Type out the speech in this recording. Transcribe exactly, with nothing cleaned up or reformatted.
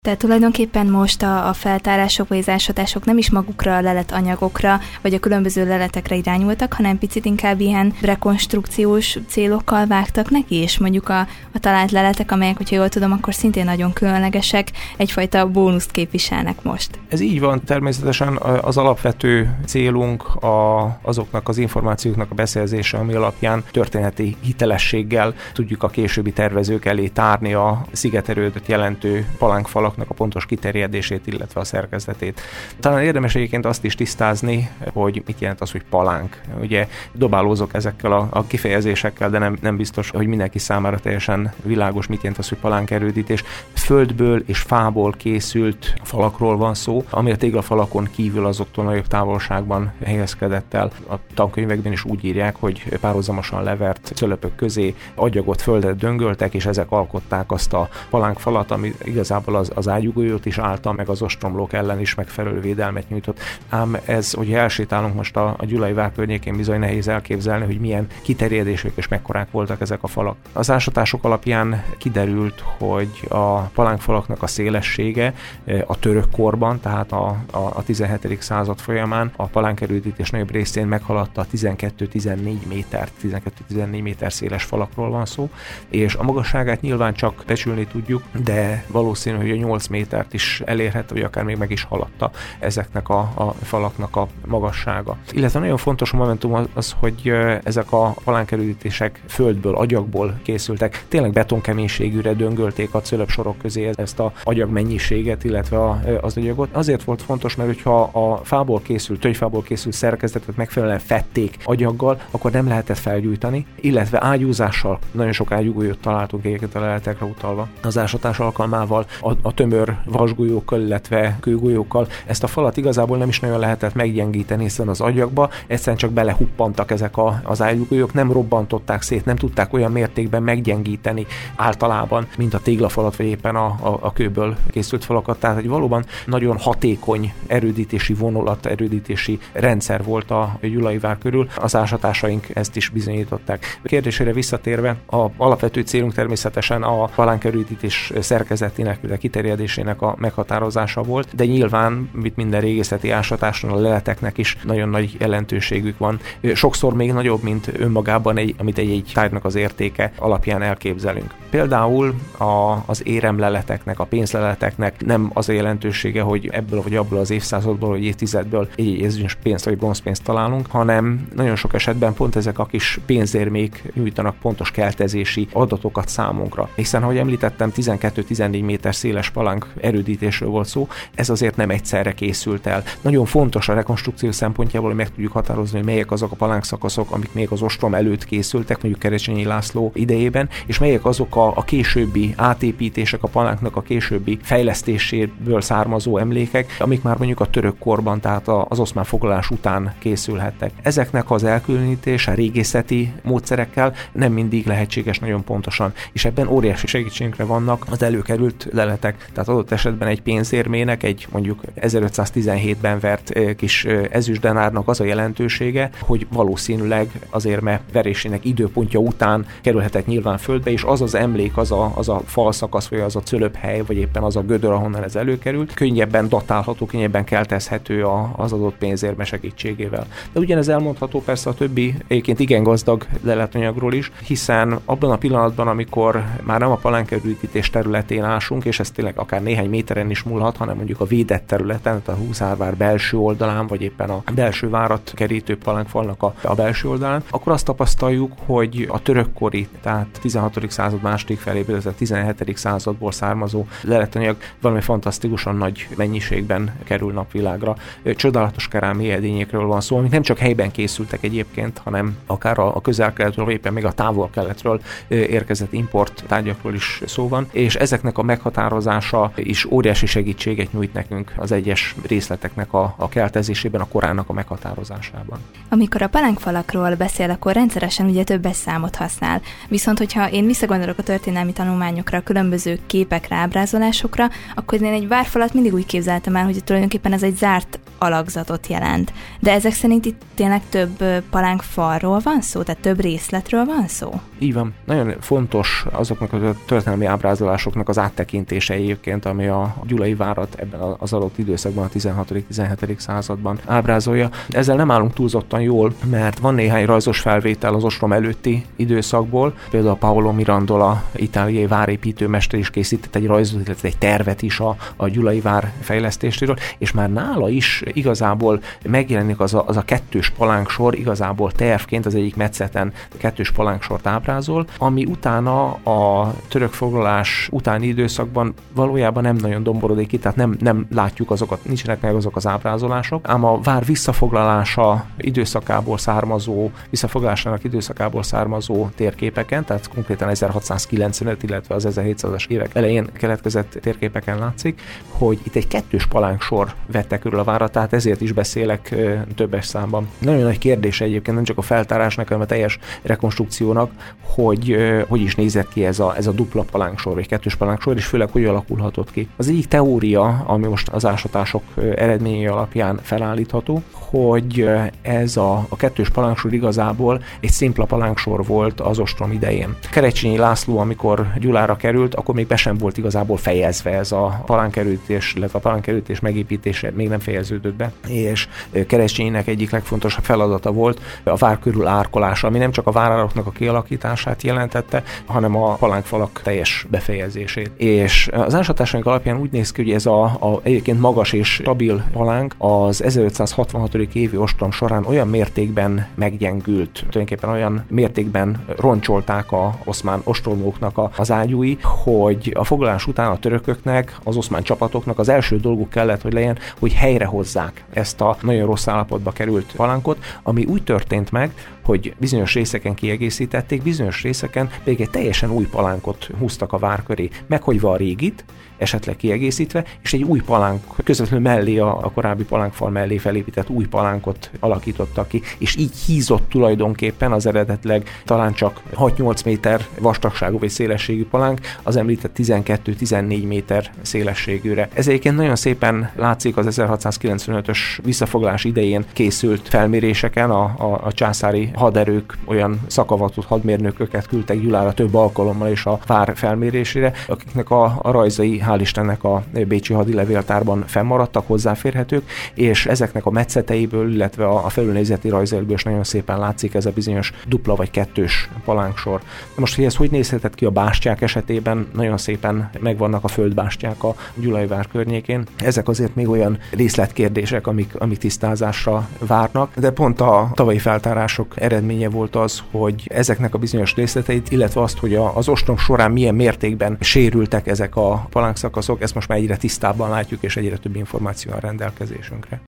Tehát tulajdonképpen most a, a feltárások vagy az ásatások nem is magukra a leletanyagokra, vagy a különböző leletekre irányultak, hanem picit inkább ilyen rekonstrukciós célokkal vágtak neki, és mondjuk a, a talált leletek, amelyek, hogyha jól tudom, akkor szintén nagyon különlegesek, egyfajta bónuszt képviselnek most. Ez így van, természetesen az alapvető célunk a, azoknak az információknak a beszerzése, ami alapján történeti hitelességgel tudjuk a későbbi tervezők elé tárni a szigeterődöt jelentő palánkfalak a pontos kiterjedését, illetve a szerkezetét. Talán érdemes egyébként azt is tisztázni, hogy mit jelent az, hogy palánk. Ugye dobálózok ezekkel a, a kifejezésekkel, de nem, nem biztos, hogy mindenki számára teljesen világos, mit jelent az, hogy palánkerődítés. Földből és fából készült falakról van szó, ami a téglafalakon kívül azoktól nagyobb távolságban helyezkedett el. A tankönyvekben is úgy írják, hogy párhuzamosan levert cölöpök közé agyagot, földet döngöltek, és ezek alkották azt a palánkfalat, ami igazából az az ágyúgolyót is állta, meg az ostromlók ellen is megfelelő védelmet nyújtott. Ám ez, hogy elsétálunk most a, a Gyulai vár környékén, bizony nehéz elképzelni, hogy milyen kiterjedések és mekkorák voltak ezek a falak. Az ásatások alapján kiderült, hogy a palánkfalaknak a szélessége a török korban, tehát a, a, a tizenhetedik század folyamán a palánkerődítés nagyobb részén meghaladta a tizenkettő-tizennégy méter, tizenkettő-tizennégy méter széles falakról van szó, és a magasságát nyilván csak becsülni tudjuk, de valószínű, hogy a nyolc métert is elérhető, vagy akár még meg is haladta ezeknek a, a falaknak a magassága. Illetve nagyon fontos a momentum az, hogy ezek a palánkerődítések földből, agyagból készültek. Tényleg betonkeménységűre döngölték a cölöpsorok közé ezt a agyagmennyiséget, illetve a, az agyagot. Azért volt fontos, mert hogyha a fából készült, tölgyfából készült szerkezetet megfelelően fették agyaggal, akkor nem lehetett felgyújtani, illetve ágyúzással, nagyon sok ágyúgolyót találtunk egyébként a leletekre utalva. Az ásatás alkalmával a, a tömör vasgolyókkal, illetve kőgolyókkal ezt a falat igazából nem is nagyon lehetett meggyengíteni, hiszen az agyagba egyszerűen csak belehuppantak ezek a, az ágyúgolyók, nem robbantották szét, nem tudták olyan mértékben meggyengíteni általában, mint a téglafalat, vagy éppen a, a, a kőből készült falakat. Tehát egy valóban nagyon hatékony erődítési vonulat, erődítési rendszer volt a Gyulai vár körül. Az ásatásaink ezt is bizonyították. A kérdésére visszatérve, a alapvető célunk természetesen a palánkerődítés szerkezetének, a kiterjedésének a meghatározása volt, de nyilván, mint minden régészeti ásatáson, a leleteknek is nagyon nagy jelentőségük van. Sokszor még nagyobb, mint önmagában, egy, amit egy-egy tárgynak az értéke alapján elképzelünk. Például a, az éremleleteknek, a pénzleleteknek nem az a jelentősége, hogy ebből vagy abból az évszázadból, vagy évtizedből egy ezüstpénzt vagy bronzpénzt találunk, hanem nagyon sok esetben pont ezek a kis pénzérmék nyújtanak pontos keltezési adatokat számunkra. Hiszen, ahogy említettem, tizenkettő-tizennégy méter széles palánk erődítésről volt szó, ez azért nem egyszerre készült el. Nagyon fontos a rekonstrukció szempontjából, hogy meg tudjuk határozni, hogy melyek azok a palánkszakaszok, amik még az ostrom előtt készültek, mondjuk Kerecsényi László idejében, és melyek azok a, a későbbi átépítések, a palánknak a későbbi fejlesztéséből származó emlékek, amik már mondjuk a török korban, tehát az oszmán foglalás után készülhettek. Ezeknek az elkülönítése régészeti módszerekkel nem mindig lehetséges nagyon pontosan, és ebben óriási segítségünkre vannak az előkerült leletek. Tehát adott esetben egy pénzérmének, egy mondjuk ezerötszáztizenhétben vert kis ezüstdenárnak az a jelentősége, hogy valószínűleg az érme verésének időpontja után kerülhetett nyilván földbe, és az az emlék, az a, az a falszakasz, vagy az a cölöphely, vagy éppen az a gödör, ahonnan ez előkerült, könnyebben datálható, könnyebben keltezhető az adott pénzérme segítségével. De ugyanez elmondható persze a többi, egyébként igen gazdag leletanyagról is, hiszen abban a pillanatban, amikor már nem a palánkerődítés területén ásunk, és ez tényleg akár néhány méteren is múlhat, hanem mondjuk a védett területen, tehát a Huszárvár belső oldalán, vagy éppen a belső várat kerítő palánkfalnak a, a belső oldalán, akkor azt tapasztaljuk, hogy a törökkori, tehát tizenhatodik század második feléből, ez a tizenhetedik századból származó leletanyag valami fantasztikusan nagy mennyiségben kerül napvilágra. Csodálatos kerámiai edényekről van szó, amik nem csak helyben készültek egyébként, hanem akár a közel-keletről, vagy éppen még a távol-keletről érkezett import tárgyakról is szó van, és ezeknek a meghatározása is óriási segítséget nyújt nekünk az egyes részleteknek a, a keltezésében, a korának a meghatározásában. Amikor a palánkfalakról beszél, akkor rendszeresen ugye többes számot használ. Viszont, hogyha én visszagondolok a történelmi tanulmányokra, a különböző képekre, ábrázolásokra, akkor én egy várfalat mindig úgy képzeltem el, hogy tulajdonképpen ez egy zárt alakzatot jelent. De ezek szerint itt tényleg több palánkfalról van szó? Tehát több részletről van szó? Így van. Nagyon fontos azoknak a történelmi ábrázolásoknak az áttekintése egyébként, ami a Gyulai várat ebben az adott időszakban, a tizenhatodik-tizenhetedik században ábrázolja. Ezzel nem állunk túlzottan jól, mert van néhány rajzos felvétel az ostrom előtti időszakból. Például Paolo Mirandola, itáliai várépítőmester is készített egy rajzot, illetve egy tervet is a, a Gyulai vár fejlesztéséről, és már nála is igazából megjelenik az a, az a kettős palánksor, igazából tervként az egyik metszeten kettős palánksort ábrázol, ami utána a török foglalás utáni időszakban valójában nem nagyon domborodik ki, tehát nem, nem látjuk azokat, nincsenek meg azok az ábrázolások, ám a vár visszafoglalása időszakából származó, visszafoglalásának időszakából származó térképeken, tehát konkrétan ezerhatszázkilencvenöt, illetve az ezerhétszázas évek elején keletkezett térképeken látszik, hogy itt egy kettős palánksor vette körül a várat, tehát ezért is beszélek ö, többes számban. Nagyon nagy kérdés egyébként nem csak a feltárásnak, hanem a teljes rekonstrukciónak, hogy ö, hogy is nézett ki ez a, ez a dupla palánksor, vagy kettős palánksor, és főleg hogy alakulhatott ki. Az egyik teória, ami most az ásatások eredményei alapján felállítható, hogy ez a, a kettős palánksor igazából egy szimpla palánksor volt az ostrom idején. Kerecsényi László, amikor Gyulára került, akkor még be sem volt igazából fejezve ez a palánkerültés, illetve a palánkerültés megépítése még nem fejeződött be, és Kerecsényinek egyik legfontosabb feladata volt a vár körül árkolása, ami nem csak a várároknak a kialakítását jelentette, hanem a palánkfalak teljes befejezését. És az ásatásaink alapján úgy néz ki, hogy ez a, a egyébként magas és stabil palánk az ezerötszázhatvanhatodik évi ostrom során olyan mértékben meggyengült, tulajdonképpen olyan mértékben roncsolták a oszmán ostromlóknak a, az ágyúi, hogy a foglalás után a törököknek, az oszmán csapatoknak az első dolguk kellett, hogy legyen, hogy helyrehozzák ezt a nagyon rossz állapotba került palánkot, ami úgy történt meg, hogy bizonyos részeken kiegészítették, bizonyos részeken pedig egy teljesen új palánkot húztak a vár köré, meghagyva a régit, esetleg kiegészítve, és egy új palánk közvetlenül mellé, a, a korábbi palánkfal mellé felépített új palánkot alakítottak ki, és így hízott tulajdonképpen az eredetleg talán csak hat-nyolc méter vastagságú vagy szélességű palánk az említett tizenkettő-tizennégy méter szélességűre. Ez egyébként nagyon szépen látszik az ezerhatszázkilencvenötös visszafoglalás idején készült felméréseken, a, a, a császári haderők olyan szakavatott hadmérnököket küldtek Gyulára több alkalommal is a vár felmérésére, akiknek a, a rajzai hál' Istennek a bécsi hadilevéltárban fennmaradtak, hozzáférhetők, és ezeknek a metszeteiből, illetve a felülnézeti rajzaikból is nagyon szépen látszik ez a bizonyos dupla vagy kettős palánksor. Most, hogy ez hogy nézhetett ki a bástyák esetében, nagyon szépen megvannak a földbástyák a Gyulai vár környékén. Ezek azért még olyan részletkérdések, amik, amik tisztázásra várnak, de pont a tavalyi feltárások eredménye volt az, hogy ezeknek a bizonyos részleteit, illetve azt, hogy az ostrom során milyen mértékben sérültek ezek a palánkszakaszok, ezt most már egyre tisztábban látjuk, és egyre több információ a rendelkezésünkre.